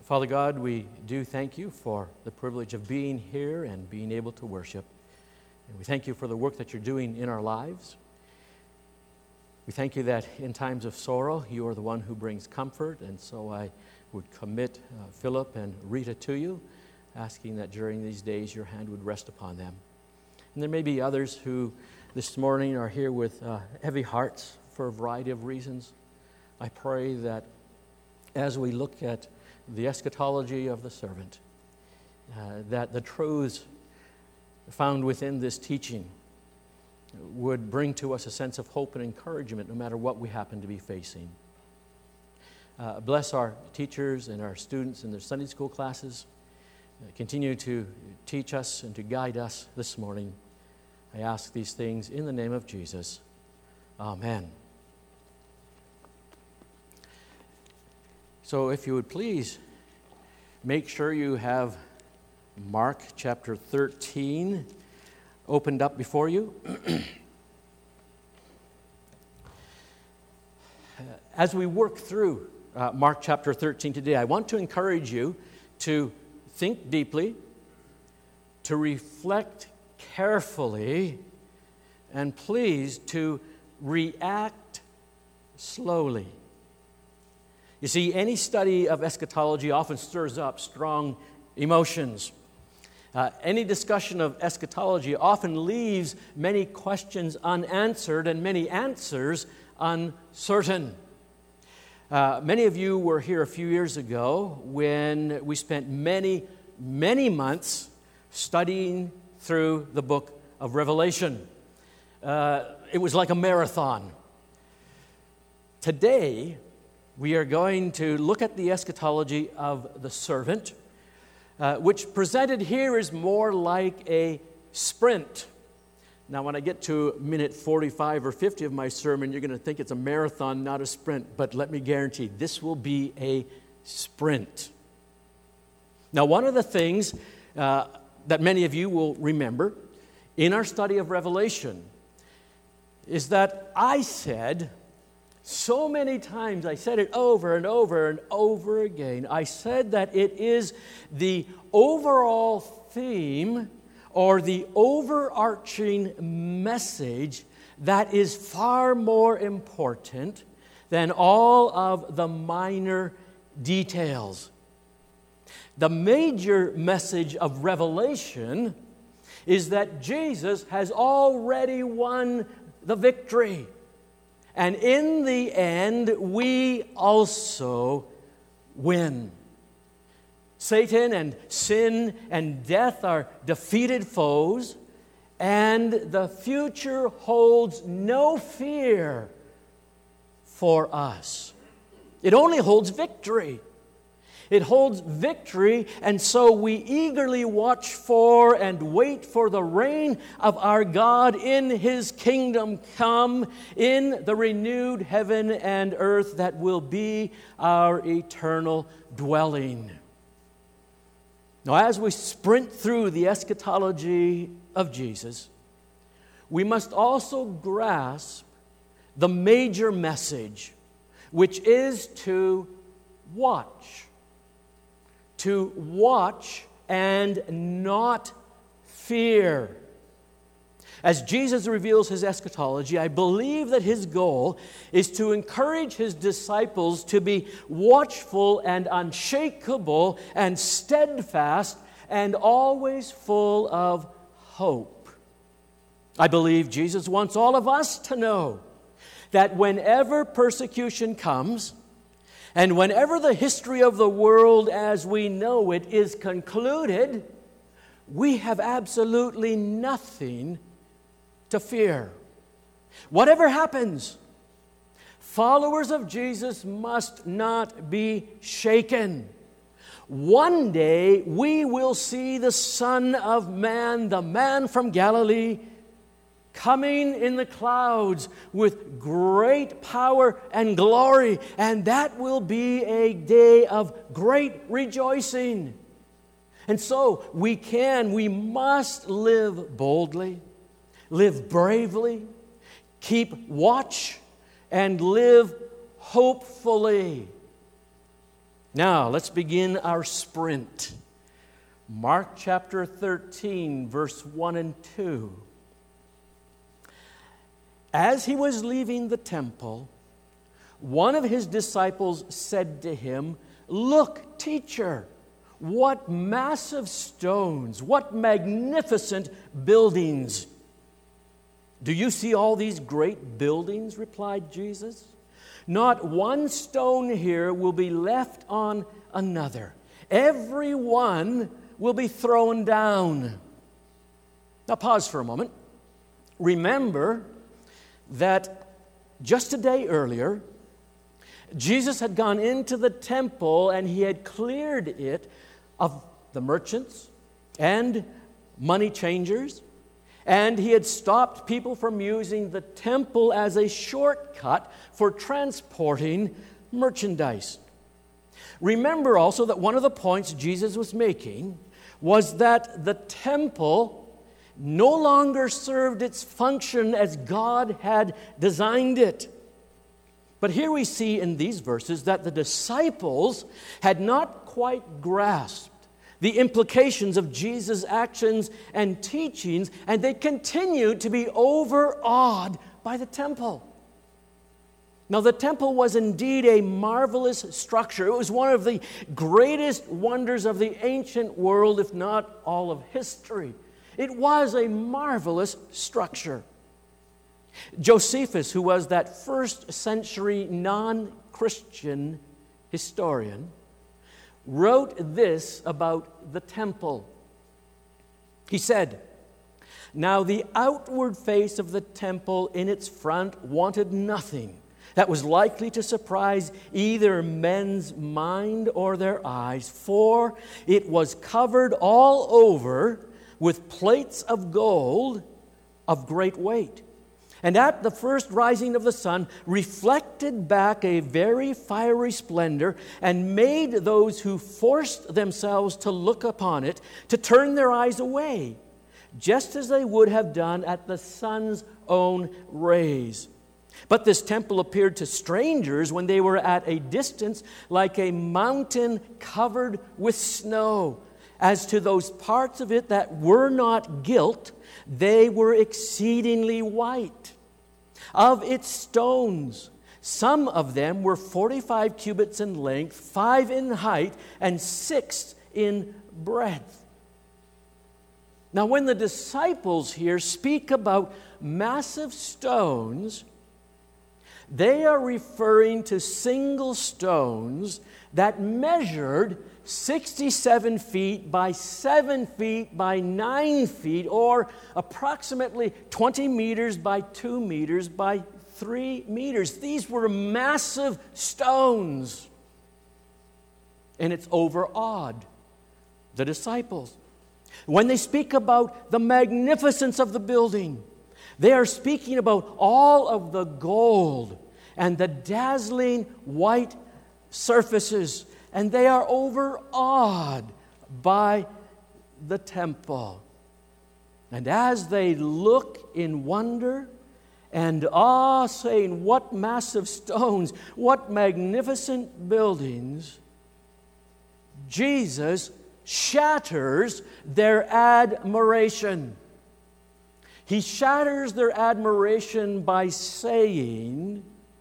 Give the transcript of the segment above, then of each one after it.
Father God, we do thank you for the privilege of being here and being able to worship. And we thank you for the work that you're doing in our lives. We thank you that in times of sorrow, you are the one who brings comfort. And so I would commit Philip and Rita to you, asking that during these days your hand would rest upon them. And there may be others who this morning are here with heavy hearts for a variety of reasons. I pray that as we look at the eschatology of the servant, that the truths found within this teaching would bring to us a sense of hope and encouragement no matter what we happen to be facing. Bless our teachers and our students in their Sunday school classes. Continue to teach us and to guide us this morning. I ask these things in the name of Jesus. Amen. So if you would please make sure you have Mark chapter 13 opened up before you. As we work through Mark chapter 13 today, I want to encourage you to think deeply, to reflect carefully, and please to react slowly. You see, any study of eschatology often stirs up strong emotions. Any discussion of eschatology often leaves many questions unanswered and many answers uncertain. Many of you were here a few years ago when we spent many months studying through the book of Revelation. It was like a marathon. Today, we are going to look at the eschatology of the servant, which presented here is more like a sprint. Now, when I get to minute 45 or 50 of my sermon, you're going to think it's a marathon, not a sprint. But let me guarantee, this will be a sprint. Now, one of the things that many of you will remember in our study of Revelation is that I said so many times, I said it over and over and over again, I said that it is the overall theme or the overarching message that is far more important than all of the minor details. The major message of Revelation is that Jesus has already won the victory. And in the end, we also win. Satan and sin and death are defeated foes, and the future holds no fear for us. It only holds victory. It holds victory, and so we eagerly watch for and wait for the reign of our God in His kingdom come in the renewed heaven and earth that will be our eternal dwelling. Now, as we sprint through the eschatology of Jesus, we must also grasp the major message, which is to watch. To watch and not fear. As Jesus reveals His eschatology, I believe that His goal is to encourage His disciples to be watchful and unshakable and steadfast and always full of hope. I believe Jesus wants all of us to know that whenever persecution comes, and whenever the history of the world as we know it is concluded, we have absolutely nothing to fear. Whatever happens, followers of Jesus must not be shaken. One day we will see the Son of Man, the man from Galilee, coming in the clouds with great power and glory, and that will be a day of great rejoicing. And so we must live boldly, live bravely, keep watch, and live hopefully. Now, let's begin our sprint. Mark chapter 13, verse 1 and 2. As he was leaving the temple, one of his disciples said to him, "Look, teacher, what massive stones, what magnificent buildings." "Do you see all these great buildings?" replied Jesus. "Not one stone here will be left on another. Every one will be thrown down." Now pause for a moment. Remember that just a day earlier, Jesus had gone into the temple and he had cleared it of the merchants and money changers, and he had stopped people from using the temple as a shortcut for transporting merchandise. Remember also that one of the points Jesus was making was that the temple no longer served its function as God had designed it. But here we see in these verses that the disciples had not quite grasped the implications of Jesus' actions and teachings, and they continued to be overawed by the temple. Now, the temple was indeed a marvelous structure. It was one of the greatest wonders of the ancient world, if not all of history. It was a marvelous structure. Josephus, who was that first century non-Christian historian, wrote this about the temple. He said, "Now the outward face of the temple in its front wanted nothing that was likely to surprise either men's mind or their eyes, for it was covered all over with plates of gold of great weight, and at the first rising of the sun reflected back a very fiery splendor, and made those who forced themselves to look upon it to turn their eyes away, just as they would have done at the sun's own rays. But this temple appeared to strangers when they were at a distance like a mountain covered with snow. As to those parts of it that were not gilt, they were exceedingly white. Of its stones, some of them were 45 cubits in length, 5 in height, and 6 in breadth." Now, when the disciples here speak about massive stones, they are referring to single stones that measured 67 feet by 7 feet by 9 feet, or approximately 20 meters by 2 meters by 3 meters. These were massive stones, and it's overawed the disciples. When they speak about the magnificence of the building, they are speaking about all of the gold and the dazzling white surfaces, and they are overawed by the temple. And as they look in wonder and awe, saying, "What massive stones, what magnificent buildings," Jesus shatters their admiration. He shatters their admiration by saying,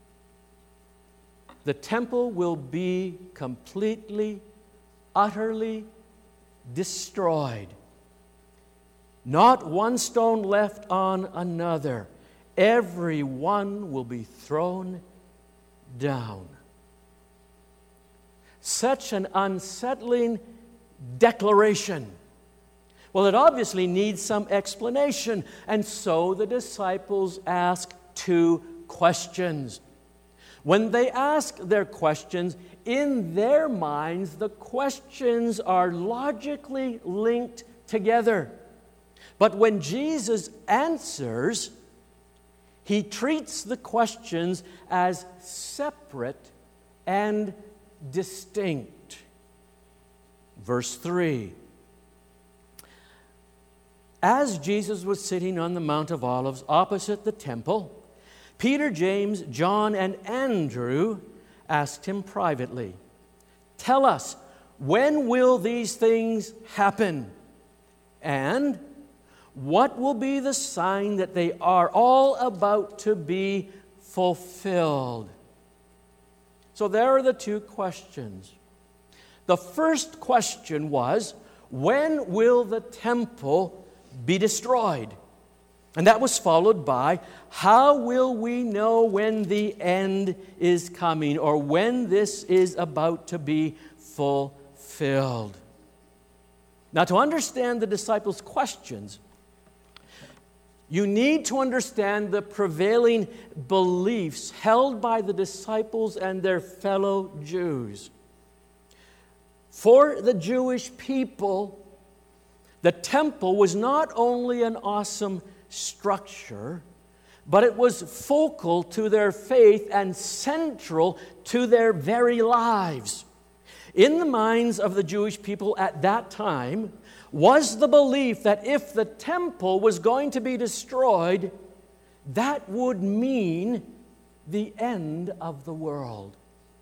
"The temple will be completely, utterly destroyed. Not one stone left on another. Every one will be thrown down." Such an unsettling declaration. Well, it obviously needs some explanation, and so the disciples ask 2 questions. When they ask their questions, in their minds, the questions are logically linked together. But when Jesus answers, he treats the questions as separate and distinct. Verse 3. As Jesus was sitting on the Mount of Olives opposite the temple, Peter, James, John, and Andrew asked him privately, tell us, when will these things happen? And what will be the sign that they are all about to be fulfilled? So there are the two questions. The first question was, when will the temple be destroyed? And that was followed by, how will we know when the end is coming, or when this is about to be fulfilled? Now, to understand the disciples' questions, you need to understand the prevailing beliefs held by the disciples and their fellow Jews. For the Jewish people, the temple was not only an awesome structure, but it was focal to their faith and central to their very lives. In the minds of the Jewish people at that time was the belief that if the temple was going to be destroyed, that would mean the end of the world.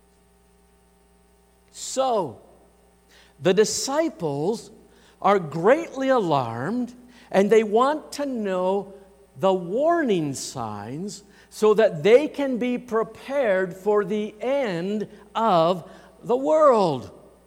So, the disciples are greatly alarmed, and they want to know the warning signs so that they can be prepared for the end of the world.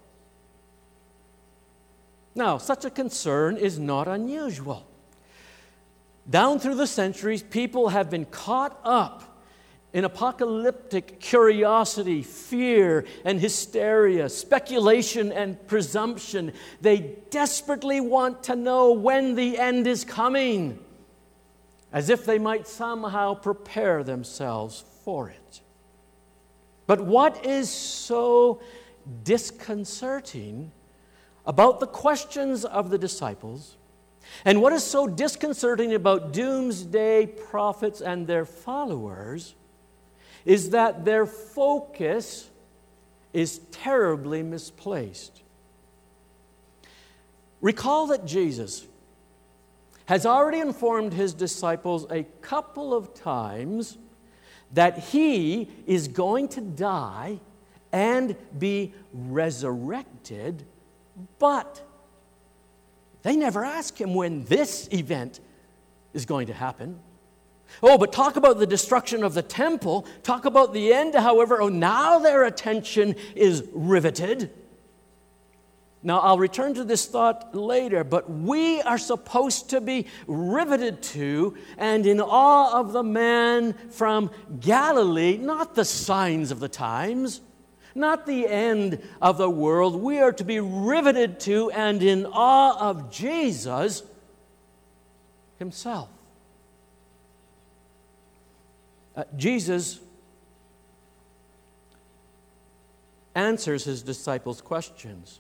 Now, such a concern is not unusual. Down through the centuries, people have been caught up in apocalyptic curiosity, fear and hysteria, speculation and presumption. They desperately want to know when the end is coming, as if they might somehow prepare themselves for it. But what is so disconcerting about the questions of the disciples, and what is so disconcerting about doomsday prophets and their followers, is that their focus is terribly misplaced. Recall that Jesus has already informed his disciples a couple of times that he is going to die and be resurrected, but they never ask him when this event is going to happen. Oh, but talk about the destruction of the temple. Talk about the end, however. Oh, now their attention is riveted. Now, I'll return to this thought later, but we are supposed to be riveted to and in awe of the man from Galilee, not the signs of the times, not the end of the world. We are to be riveted to and in awe of Jesus himself. Jesus answers his disciples' questions.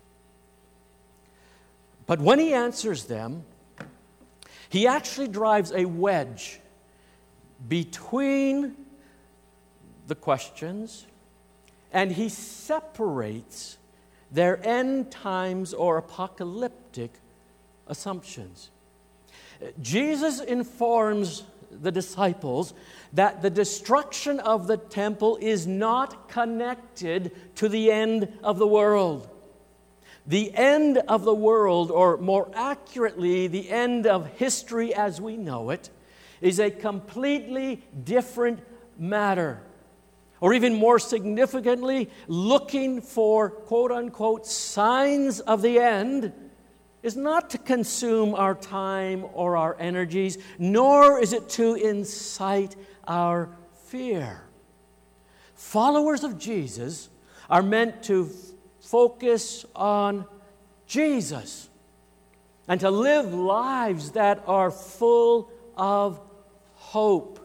But when he answers them, he actually drives a wedge between the questions, and he separates their end times or apocalyptic assumptions. Jesus informs the disciples that the destruction of the temple is not connected to the end of the world. The end of the world, or more accurately, the end of history as we know it, is a completely different matter. Or even more significantly, looking for quote-unquote signs of the end is not to consume our time or our energies, nor is it to incite our fear. Followers of Jesus are meant to focus on Jesus and to live lives that are full of hope.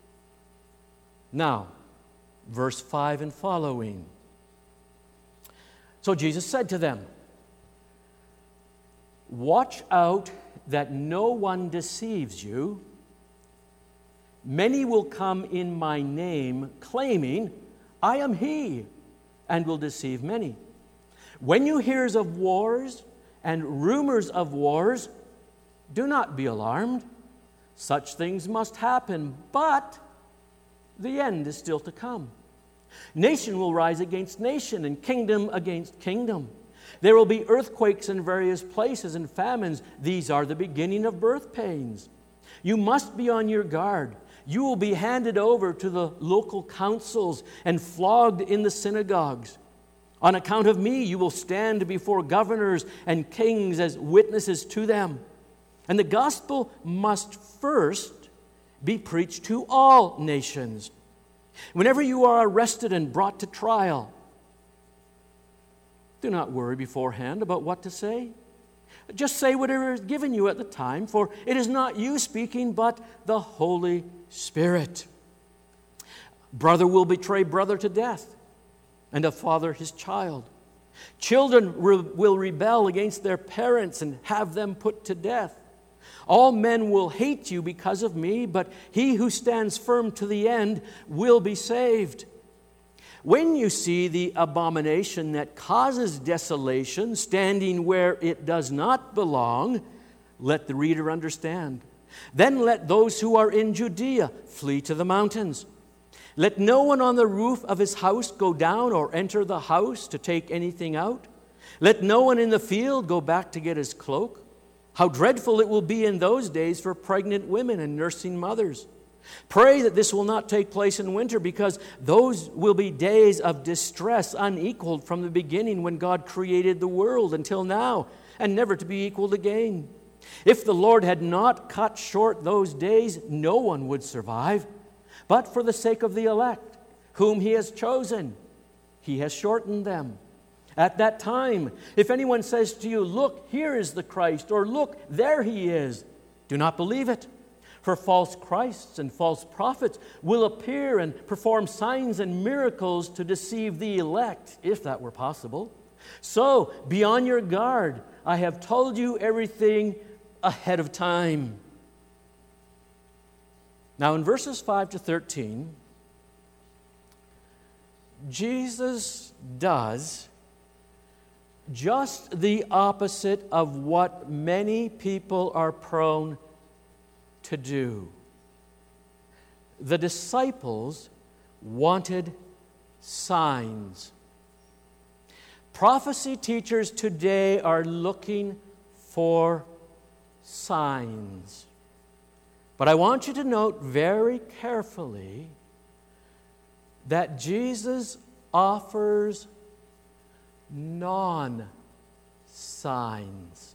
Now, verse 5 and following. So Jesus said to them, "Watch out that no one deceives you. Many will come in my name, claiming, 'I am he,' and will deceive many. When you hear of wars and rumors of wars, do not be alarmed. Such things must happen, but the end is still to come. Nation will rise against nation and kingdom against kingdom. There will be earthquakes in various places and famines. These are the beginning of birth pains. You must be on your guard. You will be handed over to the local councils and flogged in the synagogues. On account of me, you will stand before governors and kings as witnesses to them. And the gospel must first be preached to all nations. Whenever you are arrested and brought to trial, do not worry beforehand about what to say. Just say whatever is given you at the time, for it is not you speaking, but the Holy Spirit. Brother will betray brother to death, and a father his child. Children will rebel against their parents and have them put to death. All men will hate you because of me, but he who stands firm to the end will be saved. When you see the abomination that causes desolation standing where it does not belong, let the reader understand. Then let those who are in Judea flee to the mountains. Let no one on the roof of his house go down or enter the house to take anything out. Let no one in the field go back to get his cloak. How dreadful it will be in those days for pregnant women and nursing mothers. Pray that this will not take place in winter, because those will be days of distress unequaled from the beginning when God created the world until now, and never to be equaled again. If the Lord had not cut short those days, no one would survive. But for the sake of the elect, whom He has chosen, He has shortened them. At that time, if anyone says to you, "Look, here is the Christ," or "Look, there He is," do not believe it. For false Christs and false prophets will appear and perform signs and miracles to deceive the elect, if that were possible. So, be on your guard. I have told you everything ahead of time. Now, in verses 5 to 13, Jesus does just the opposite of what many people are prone to do. The disciples wanted signs. Prophecy teachers today are looking for signs. But I want you to note very carefully that Jesus offers non-signs.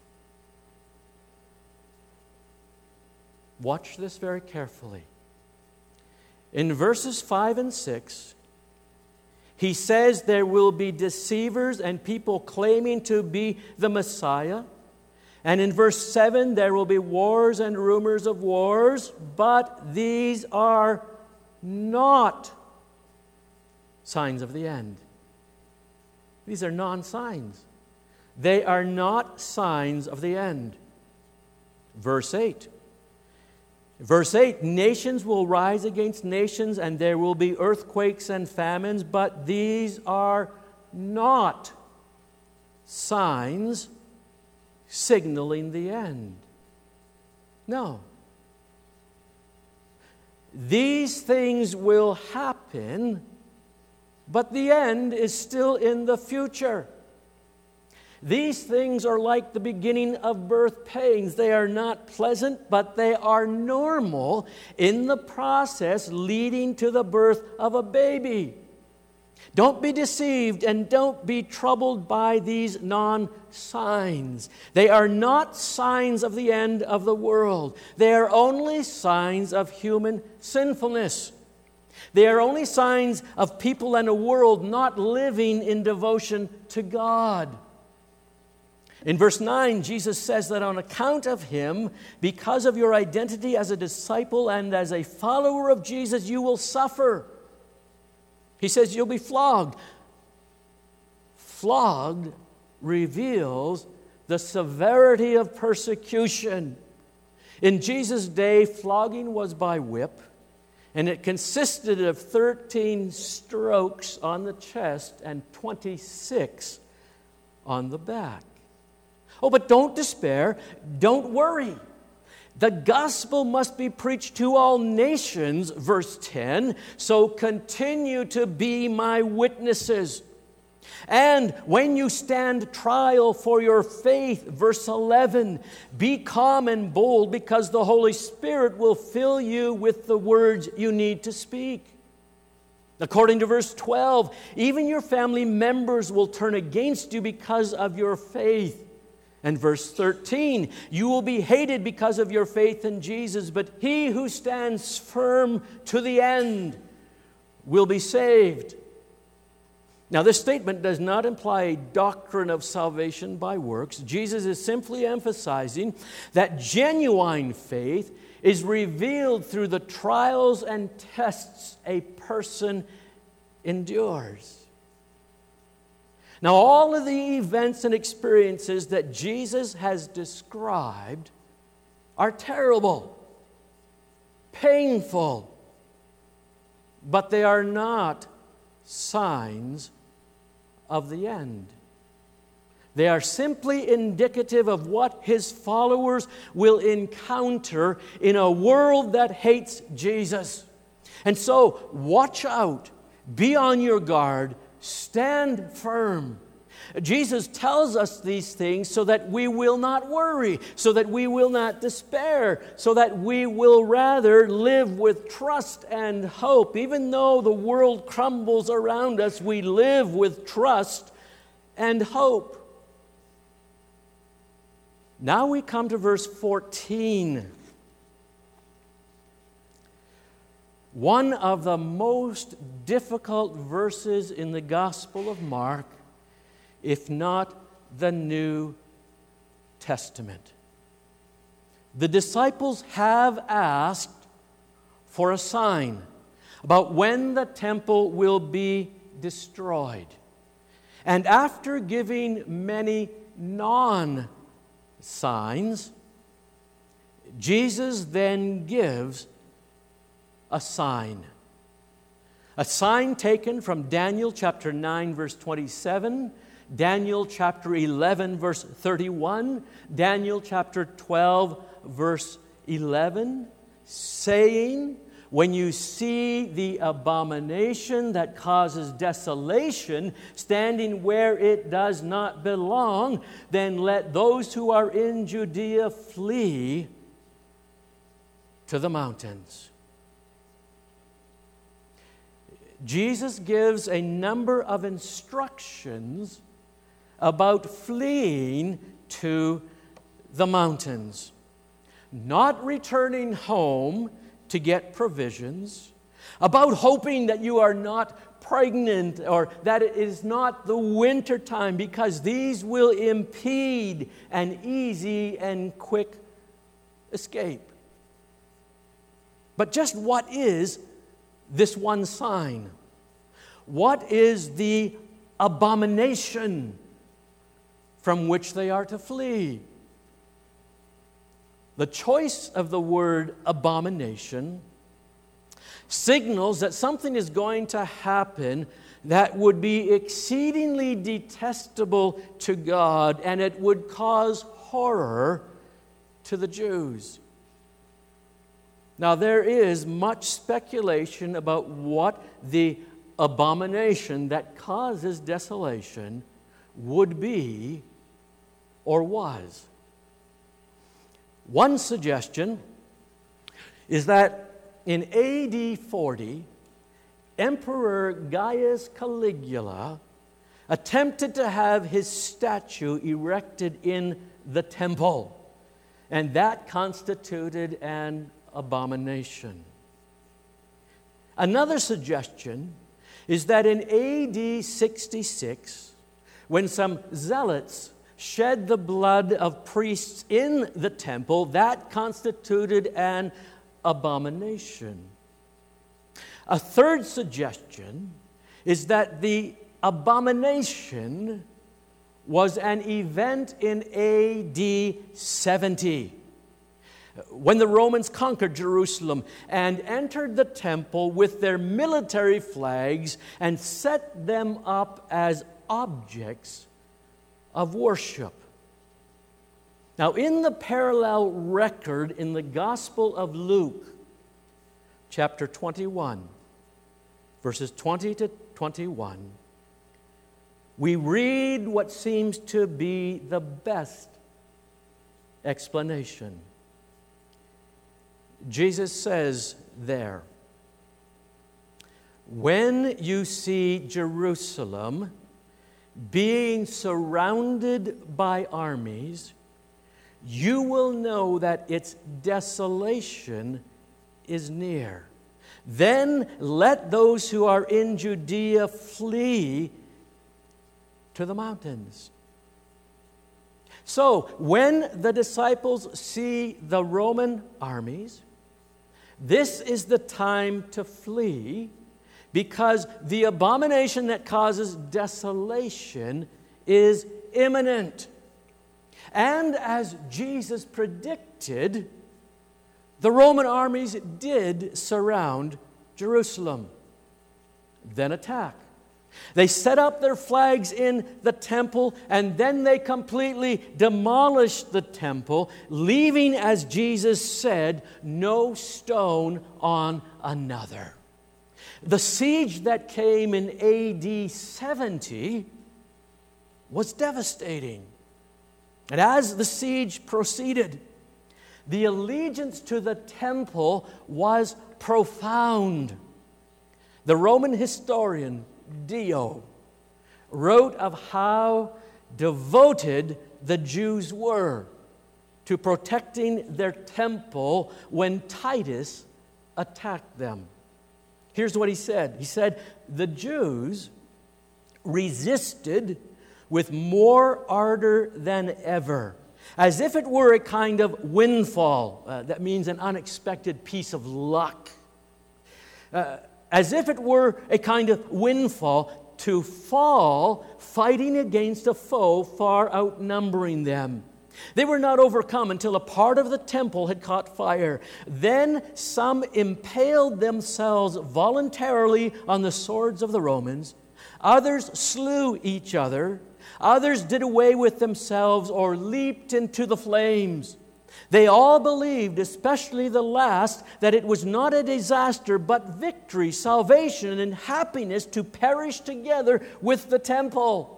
Watch this very carefully. In verses 5 and 6, He says there will be deceivers and people claiming to be the Messiah. And in verse 7, there will be wars and rumors of wars, but these are not signs of the end. These are non-signs. They are not signs of the end. Verse 8. Nations will rise against nations, and there will be earthquakes and famines, but these are not signs signaling the end. No. These things will happen, but the end is still in the future. These things are like the beginning of birth pains. They are not pleasant, but they are normal in the process leading to the birth of a baby. Don't be deceived and don't be troubled by these non-signs. They are not signs of the end of the world. They are only signs of human sinfulness. They are only signs of people and a world not living in devotion to God. In verse 9, Jesus says that on account of Him, because of your identity as a disciple and as a follower of Jesus, you will suffer. He says you'll be flogged. Flogged reveals the severity of persecution. In Jesus' day, flogging was by whip, and it consisted of 13 strokes on the chest and 26 on the back. Oh, but don't despair. Don't worry. The gospel must be preached to all nations, verse 10, so continue to be my witnesses. And when you stand trial for your faith, verse 11, be calm and bold because the Holy Spirit will fill you with the words you need to speak. According to verse 12, even your family members will turn against you because of your faith. And verse 13, you will be hated because of your faith in Jesus, but he who stands firm to the end will be saved. Now, this statement does not imply a doctrine of salvation by works. Jesus is simply emphasizing that genuine faith is revealed through the trials and tests a person endures. Now, all of the events and experiences that Jesus has described are terrible, painful, but they are not signs of the end. They are simply indicative of what his followers will encounter in a world that hates Jesus. And so, watch out, be on your guard, stand firm. Jesus tells us these things so that we will not worry, so that we will not despair, so that we will rather live with trust and hope. Even though the world crumbles around us, we live with trust and hope. Now we come to verse 14. One of the most difficult verses in the Gospel of Mark, if not the New Testament. The disciples have asked for a sign about when the temple will be destroyed. And after giving many non-signs, Jesus then gives a sign. A sign taken from Daniel chapter 9, verse 27, Daniel chapter 11, verse 31, Daniel chapter 12, verse 11, saying, when you see the abomination that causes desolation standing where it does not belong, then let those who are in Judea flee to the mountains. Jesus gives a number of instructions about fleeing to the mountains, not returning home to get provisions, about hoping that you are not pregnant or that it is not the winter time, because these will impede an easy and quick escape. But just what is this one sign? What is the abomination from which they are to flee? The choice of the word abomination signals that something is going to happen that would be exceedingly detestable to God, and it would cause horror to the Jews. Now, there is much speculation about what the abomination that causes desolation would be or was. One suggestion is that in AD 40, Emperor Gaius Caligula attempted to have his statue erected in the temple, and that constituted an abomination. Another suggestion is that in AD 66, when some zealots shed the blood of priests in the temple, that constituted an abomination. A third suggestion is that the abomination was an event in AD 70, when the Romans conquered Jerusalem and entered the temple with their military flags and set them up as objects of worship. Now, in the parallel record in the Gospel of Luke, chapter 21, verses 20 to 21, we read what seems to be the best explanation. Jesus says there, "When you see Jerusalem being surrounded by armies, you will know that its desolation is near. Then let those who are in Judea flee to the mountains." So, when the disciples see the Roman armies, this is the time to flee, because the abomination that causes desolation is imminent. And as Jesus predicted, the Roman armies did surround Jerusalem, then attack. They set up their flags in the temple, and then they completely demolished the temple, leaving, as Jesus said, no stone on another. The siege that came in AD 70 was devastating. And as the siege proceeded, the allegiance to the temple was profound. The Roman historian Dio wrote of how devoted the Jews were to protecting their temple when Titus attacked them. Here's what he said. He said, "The Jews resisted with more ardor than ever, as if it were a kind of windfall." That means an unexpected piece of luck. As if it were a kind of windfall to fall fighting against a foe far outnumbering them. They were not overcome until a part of the temple had caught fire. Then some impaled themselves voluntarily on the swords of the Romans. Others slew each other. Others did away with themselves or leaped into the flames. They all believed, especially the last, that it was not a disaster, but victory, salvation, and happiness to perish together with the temple.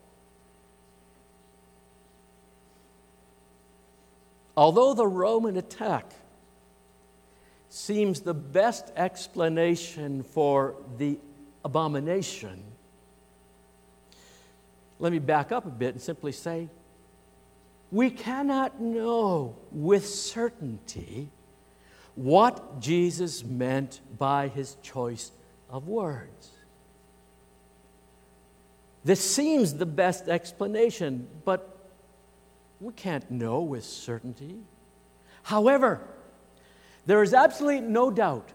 Although the Roman attack seems the best explanation for the abomination, let me back up a bit and simply say, we cannot know with certainty what Jesus meant by his choice of words. This seems the best explanation, but we can't know with certainty. However, there is absolutely no doubt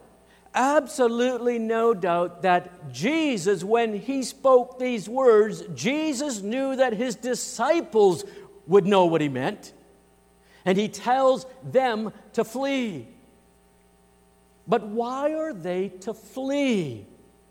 that Jesus, when he spoke these words, Jesus knew that his disciples would know what he meant. And he tells them to flee. But why are they to flee?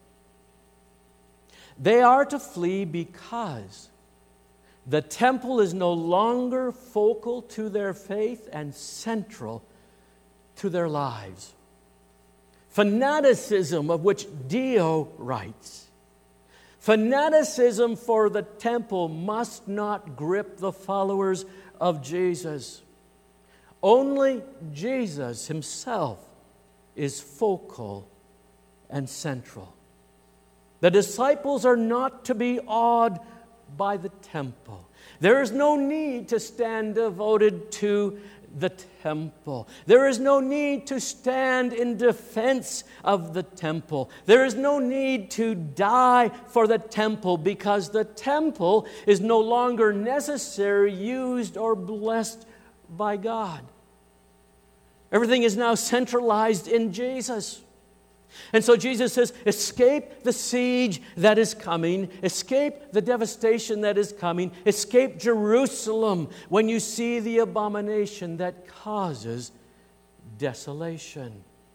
They are to flee because the temple is no longer focal to their faith and central to their lives. Fanaticism, of which Dio writes, fanaticism for the temple must not grip the followers of Jesus. Only Jesus himself is focal and central. The disciples are not to be awed by the temple. There is no need to stand devoted to the temple. There is no need to stand in defense of the temple. There is no need to die for the temple, because the temple is no longer necessary, used, or blessed by God. Everything is now centralized in Jesus. And so Jesus says, escape the siege that is coming, escape the devastation that is coming, escape Jerusalem when you see the abomination that causes desolation.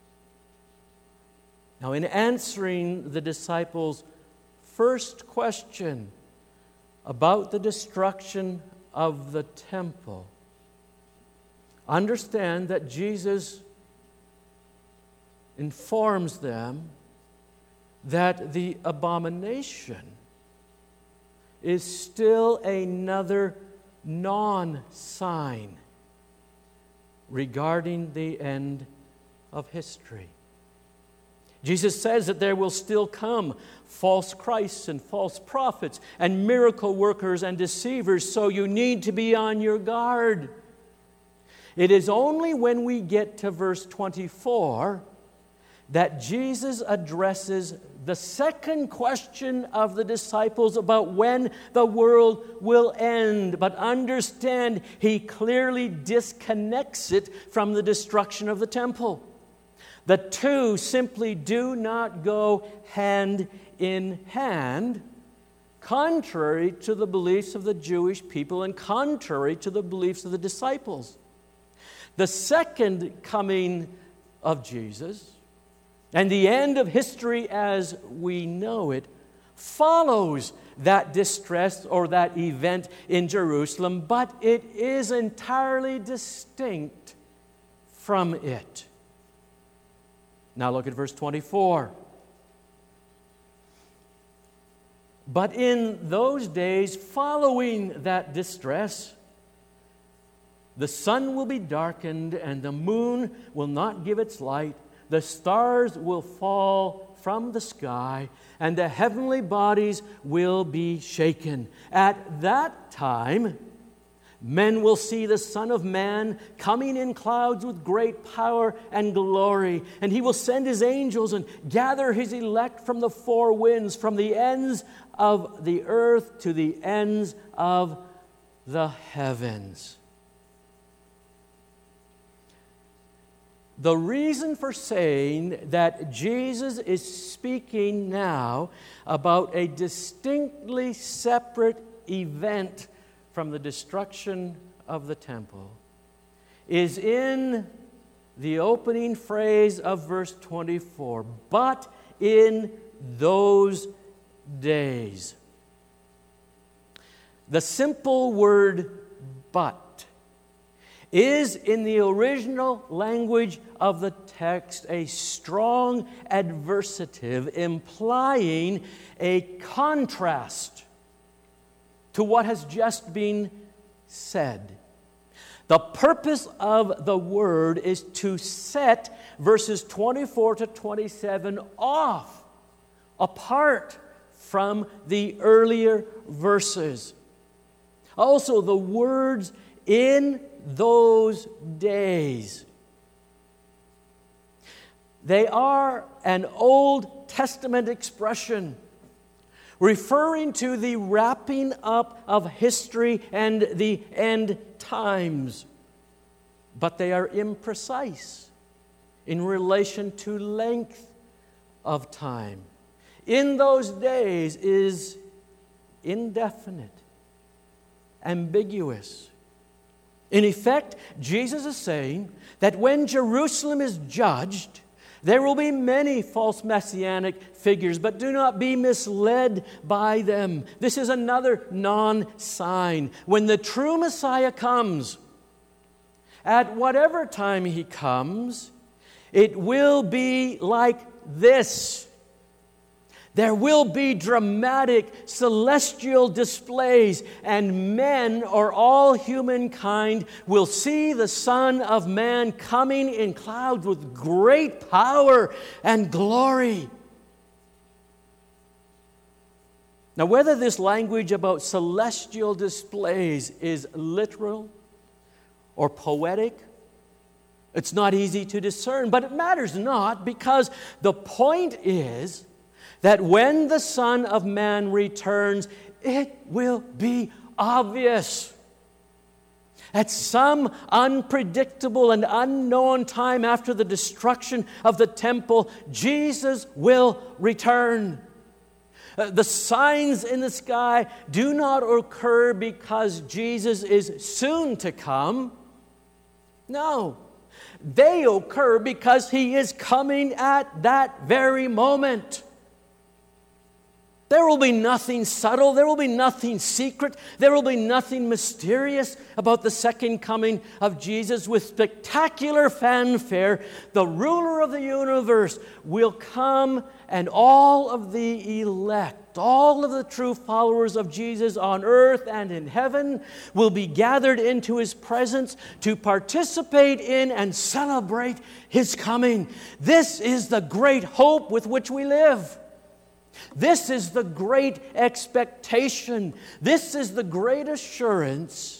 Now, in answering the disciples' first question about the destruction of the temple, understand that Jesus informs them that the abomination is still another non-sign regarding the end of history. Jesus says that there will still come false Christs and false prophets and miracle workers and deceivers, so you need to be on your guard. It is only when we get to verse 24 that Jesus addresses the second question of the disciples about when the world will end. But understand, he clearly disconnects it from the destruction of the temple. The two simply do not go hand in hand, contrary to the beliefs of the Jewish people and contrary to the beliefs of the disciples. The second coming of Jesus and the end of history as we know it follows that distress or that event in Jerusalem, but it is entirely distinct from it. Now look at verse 24. But in those days following that distress, the sun will be darkened, and the moon will not give its light. The stars will fall from the sky, and the heavenly bodies will be shaken. At that time, men will see the Son of Man coming in clouds with great power and glory. And he will send his angels and gather his elect from the four winds, from the ends of the earth to the ends of the heavens. The reason for saying that Jesus is speaking now about a distinctly separate event from the destruction of the temple is in the opening phrase of verse 24, but in those days. The simple word but is in the original language of the text a strong adversative implying a contrast to what has just been said. The purpose of the word is to set verses 24 to 27 off, apart from the earlier verses. Also, the words in those days, they are an Old Testament expression referring to the wrapping up of history and the end times. But they are imprecise in relation to length of time. In those days is indefinite, ambiguous. In effect, Jesus is saying that when Jerusalem is judged, there will be many false messianic figures, but do not be misled by them. This is another non-sign. When the true Messiah comes, at whatever time he comes, it will be like this. There will be dramatic celestial displays, and men, or all humankind, will see the Son of Man coming in clouds with great power and glory. Now, whether this language about celestial displays is literal or poetic, it's not easy to discern, but it matters not, because the point is that when the Son of Man returns, it will be obvious. At some unpredictable and unknown time after the destruction of the temple, Jesus will return. The signs in the sky do not occur because Jesus is soon to come. No, they occur because he is coming at that very moment. There will be nothing subtle. There will be nothing secret. There will be nothing mysterious about the second coming of Jesus. With spectacular fanfare, the ruler of the universe will come, and all of the elect, all of the true followers of Jesus on earth and in heaven will be gathered into His presence to participate in and celebrate His coming. This is the great hope with which we live. This is the great expectation. This is the great assurance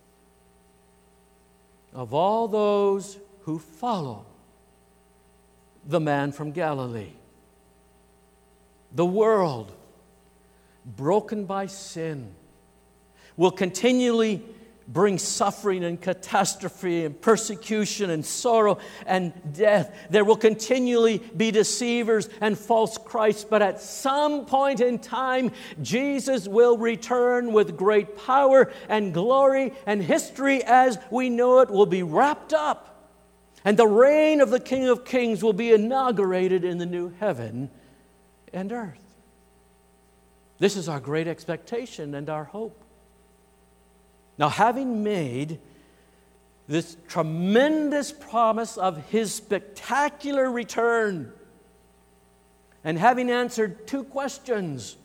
of all those who follow the man from Galilee. The world, broken by sin, will continually bring suffering and catastrophe and persecution and sorrow and death. There will continually be deceivers and false Christs, but at some point in time, Jesus will return with great power and glory, and history as we know it will be wrapped up, and the reign of the King of Kings will be inaugurated in the new heaven and earth. This is our great expectation and our hope. Now, having made this tremendous promise of His spectacular return, and having answered two questions,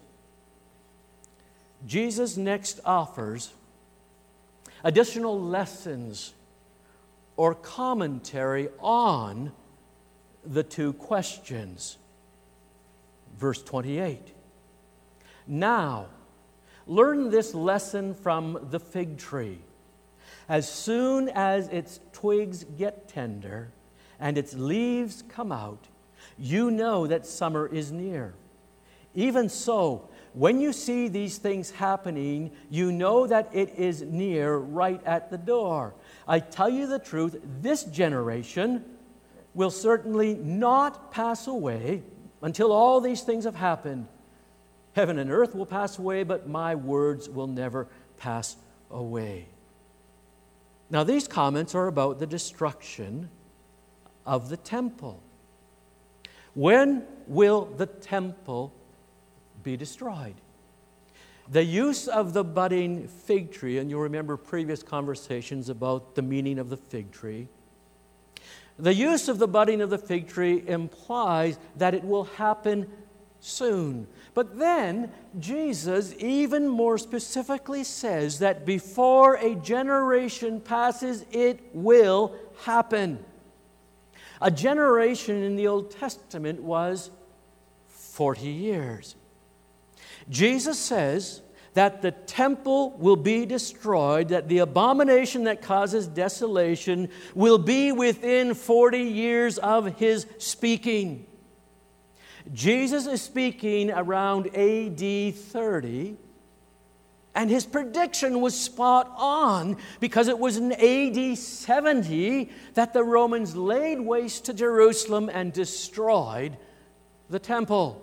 Jesus next offers additional lessons or commentary on the two questions. Verse 28. Now, learn this lesson from the fig tree. As soon as its twigs get tender and its leaves come out, you know that summer is near. Even so, when you see these things happening, you know that it is near, right at the door. I tell you the truth, this generation will certainly not pass away until all these things have happened. Heaven and earth will pass away, but my words will never pass away. Now, these comments are about the destruction of the temple. When will the temple be destroyed? The use of the budding fig tree, and you'll remember previous conversations about the meaning of the fig tree. The use of the budding of the fig tree implies that it will happen soon. But then Jesus even more specifically says that before a generation passes, it will happen. A generation in the Old Testament was 40 years. Jesus says that the temple will be destroyed, that the abomination that causes desolation will be within 40 years of His speaking. Jesus is speaking around AD 30, and His prediction was spot on because it was in AD 70 that the Romans laid waste to Jerusalem and destroyed the temple.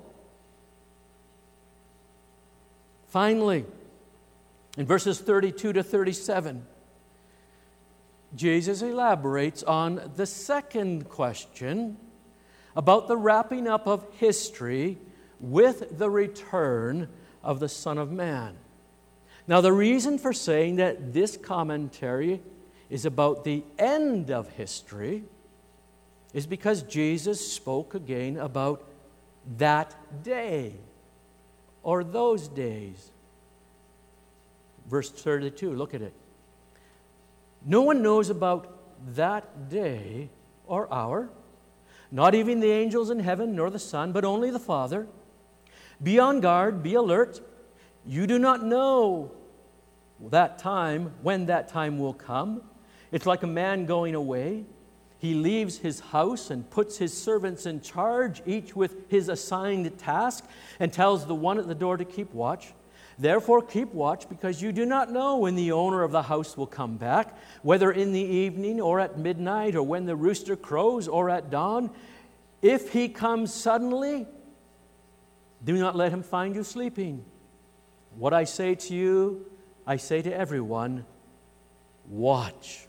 Finally, in verses 32 to 37, Jesus elaborates on the second question about the wrapping up of history with the return of the Son of Man. Now, the reason for saying that this commentary is about the end of history is because Jesus spoke again about that day or those days. Verse 32, look at it. No one knows about that day or hour, not even the angels in heaven, nor the Son, but only the Father. Be on guard, be alert. You do not know that time, when that time will come. It's like a man going away. He leaves his house and puts his servants in charge, each with his assigned task, and tells the one at the door to keep watch. Therefore keep watch, because you do not know when the owner of the house will come back, whether in the evening or at midnight, or when the rooster crows or at dawn. If he comes suddenly, do not let him find you sleeping. What I say to you, I say to everyone, watch.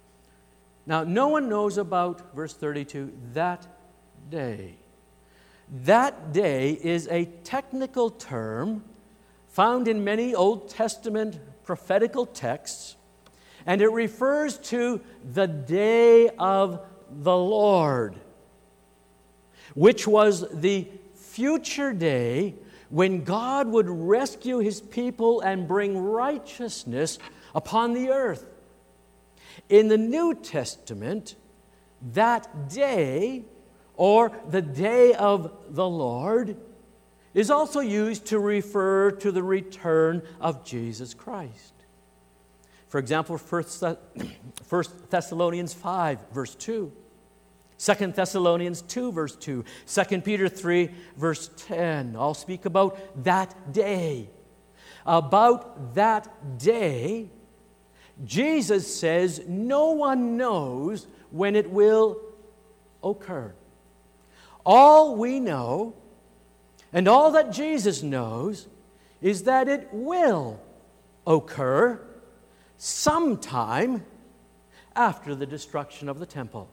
Now, no one knows about, verse 32, that day. That day is a technical term found in many Old Testament prophetical texts, and it refers to the day of the Lord, which was the future day when God would rescue His people and bring righteousness upon the earth. In the New Testament, that day, or the day of the Lord, is also used to refer to the return of Jesus Christ. For example, 1 Thessalonians 5, verse 2. 2 Thessalonians 2, verse 2. 2 Peter 3, verse 10. All speak about that day. About that day, Jesus says no one knows when it will occur. All we know, and all that Jesus knows, is that it will occur sometime after the destruction of the temple.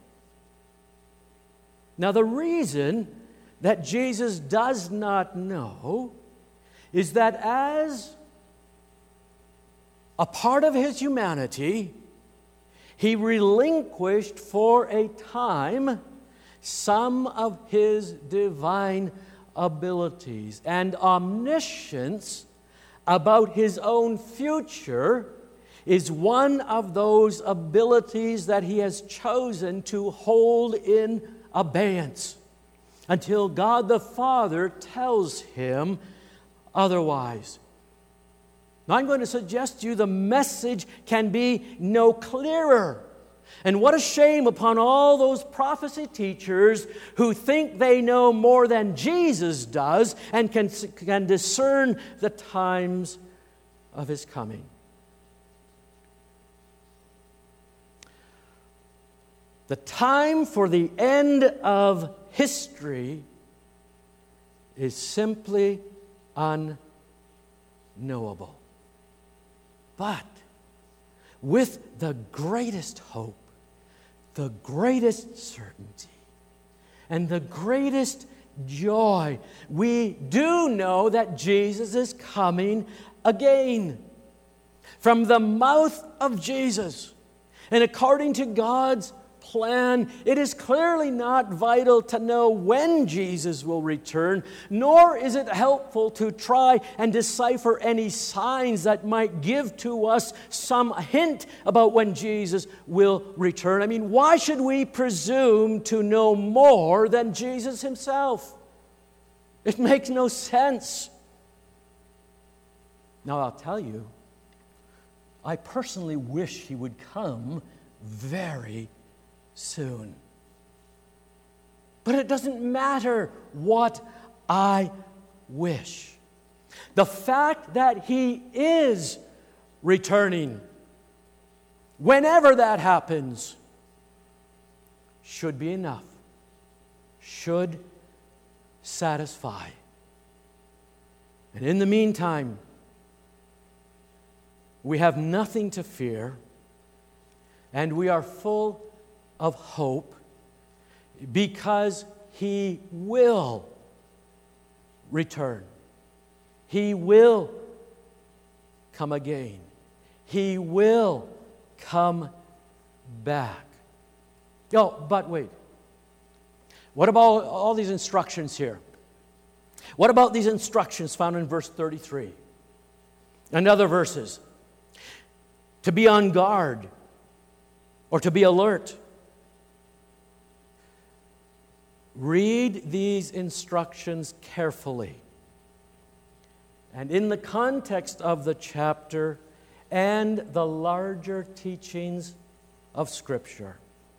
Now, the reason that Jesus does not know is that as a part of His humanity, He relinquished for a time some of His divine abilities, and omniscience about His own future is one of those abilities that He has chosen to hold in abeyance until God the Father tells Him otherwise. Now, I'm going to suggest to you the message can be no clearer. And what a shame upon all those prophecy teachers who think they know more than Jesus does and can discern the times of His coming. The time for the end of history is simply unknowable. But with the greatest hope, the greatest certainty, and the greatest joy, we do know that Jesus is coming again. From the mouth of Jesus, and according to God's plan, it is clearly not vital to know when Jesus will return, nor is it helpful to try and decipher any signs that might give to us some hint about when Jesus will return. I mean, why should we presume to know more than Jesus Himself? It makes no sense. Now, I'll tell you, I personally wish He would come very soon. But it doesn't matter what I wish. The fact that He is returning, whenever that happens, should be enough, should satisfy. And in the meantime, we have nothing to fear, and we are full of hope because He will return. He will come again. He will come back. Oh, but wait. What about all these instructions here? What about these instructions found in verse 33 and other verses? To be on guard or to be alert. Read these instructions carefully. And in the context of the chapter and the larger teachings of Scripture.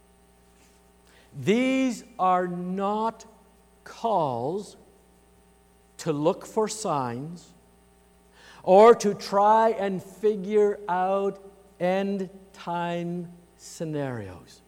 These are not calls to look for signs or to try and figure out end-time scenarios.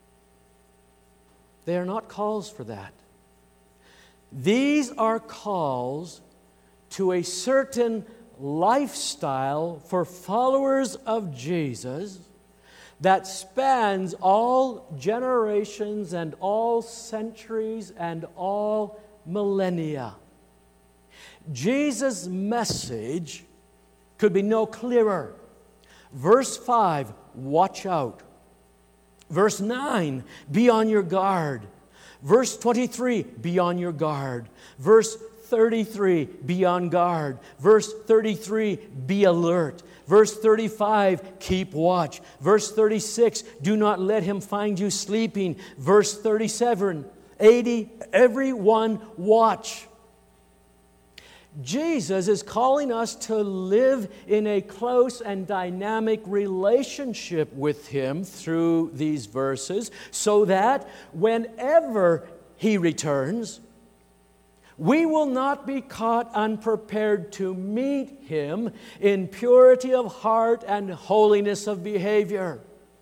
They are not calls for that. These are calls to a certain lifestyle for followers of Jesus that spans all generations and all centuries and all millennia. Jesus' message could be no clearer. Verse 5, watch out. Verse 9, be on your guard. Verse 23, be on your guard. Verse 33, be on guard. Verse 33, be alert. Verse 35, keep watch. Verse 36, do not let him find you sleeping. Verse 37, 80, everyone watch. Jesus is calling us to live in a close and dynamic relationship with Him through these verses, so that whenever He returns, we will not be caught unprepared to meet Him in purity of heart and holiness of behavior.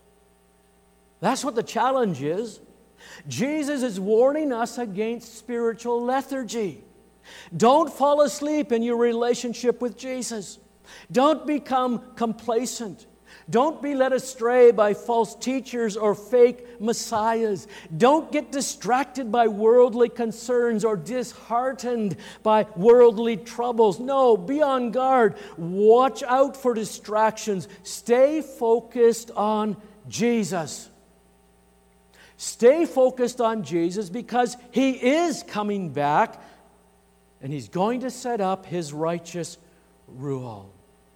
That's what the challenge is. Jesus is warning us against spiritual lethargy. Don't fall asleep in your relationship with Jesus. Don't become complacent. Don't be led astray by false teachers or fake messiahs. Don't get distracted by worldly concerns or disheartened by worldly troubles. No, be on guard. Watch out for distractions. Stay focused on Jesus. Stay focused on Jesus because He is coming back. And He's going to set up His righteous rule.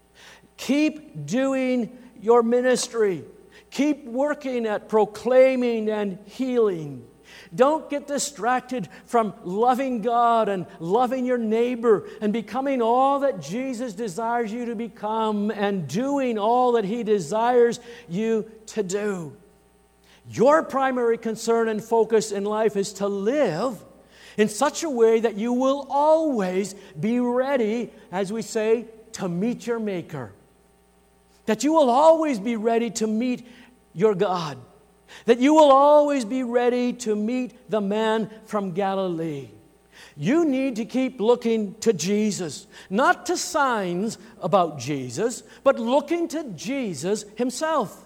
Keep doing your ministry. Keep working at proclaiming and healing. Don't get distracted from loving God and loving your neighbor and becoming all that Jesus desires you to become and doing all that He desires you to do. Your primary concern and focus in life is to live in such a way that you will always be ready, as we say, to meet your Maker. That you will always be ready to meet your God. That you will always be ready to meet the man from Galilee. You need to keep looking to Jesus, not to signs about Jesus, but looking to Jesus Himself.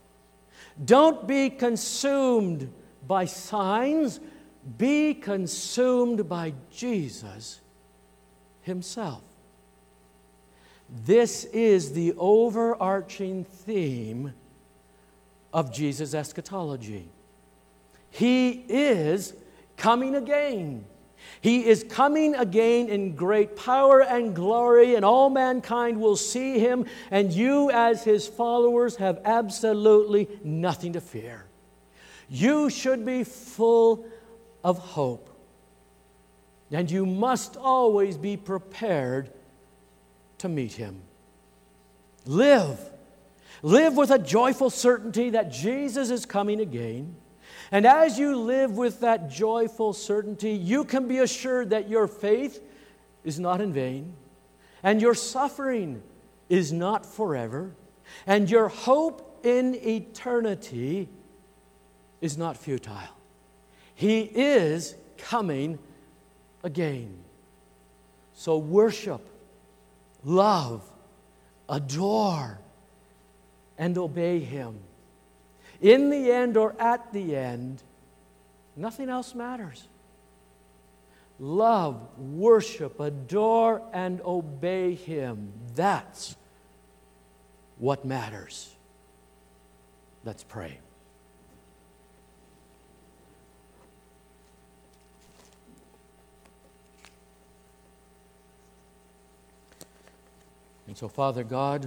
Don't be consumed by signs. Be consumed by Jesus Himself. This is the overarching theme of Jesus' eschatology. He is coming again. He is coming again in great power and glory, and all mankind will see Him, and you as His followers have absolutely nothing to fear. You should be full of hope. And you must always be prepared to meet Him. Live with a joyful certainty that Jesus is coming again. And as you live with that joyful certainty, you can be assured that your faith is not in vain, and your suffering is not forever, and your hope in eternity is not futile. He is coming again. So worship, love, adore, and obey Him. In the end or at the end, nothing else matters. Love, worship, adore, and obey Him. That's what matters. Let's pray. And so, Father God,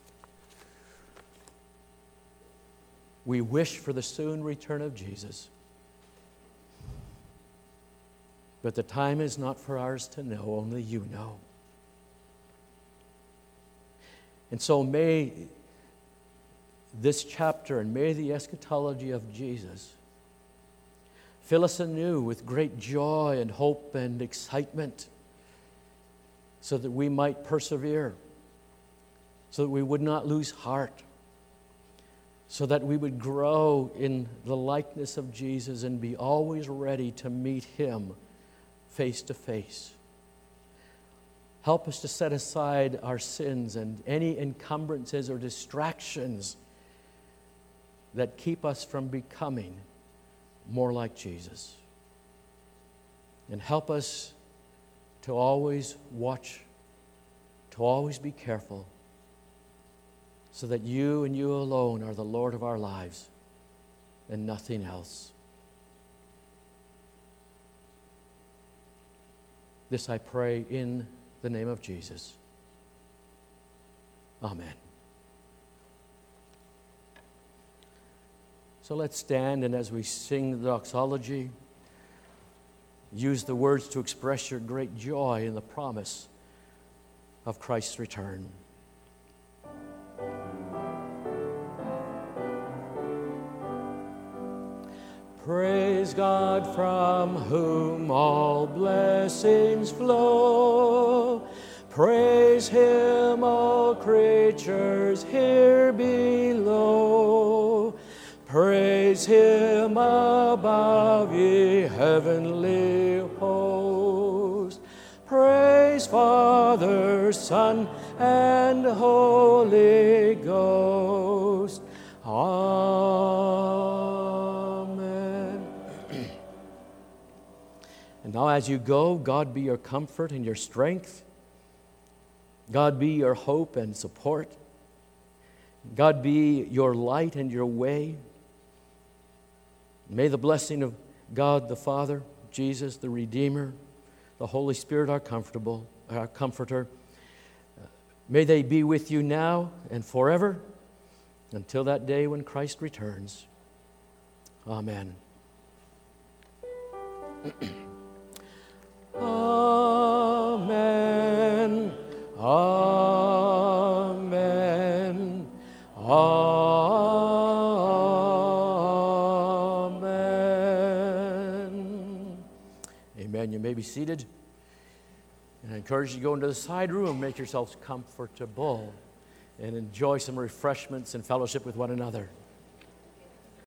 we wish for the soon return of Jesus. But the time is not for ours to know, only You know. And so may this chapter and may the eschatology of Jesus fill us anew with great joy and hope and excitement, so that we might persevere, so that we would not lose heart, so that we would grow in the likeness of Jesus and be always ready to meet Him face to face. Help us to set aside our sins and any encumbrances or distractions that keep us from becoming more like Jesus. And help us to always watch, to always be careful, so that you and you alone are the Lord of our lives and nothing else. This I pray in the name of Jesus. Amen. So let's stand, and as we sing the doxology, use the words to express your great joy in the promise of Christ's return. Praise God, from whom all blessings flow. Praise Him, all creatures here below. Praise Him above, ye heavenly hosts. Praise Father, Son, and Holy Ghost. Amen. And now as you go, God be your comfort and your strength. God be your hope and support. God be your light and your way. May the blessing of God the Father, Jesus the Redeemer, the Holy Spirit our Comforter, may they be with you now and forever until that day when Christ returns. Amen. Amen. Amen. Amen. Amen. You may be seated. And I encourage you to go into the side room, make yourselves comfortable, and enjoy some refreshments and fellowship with one another.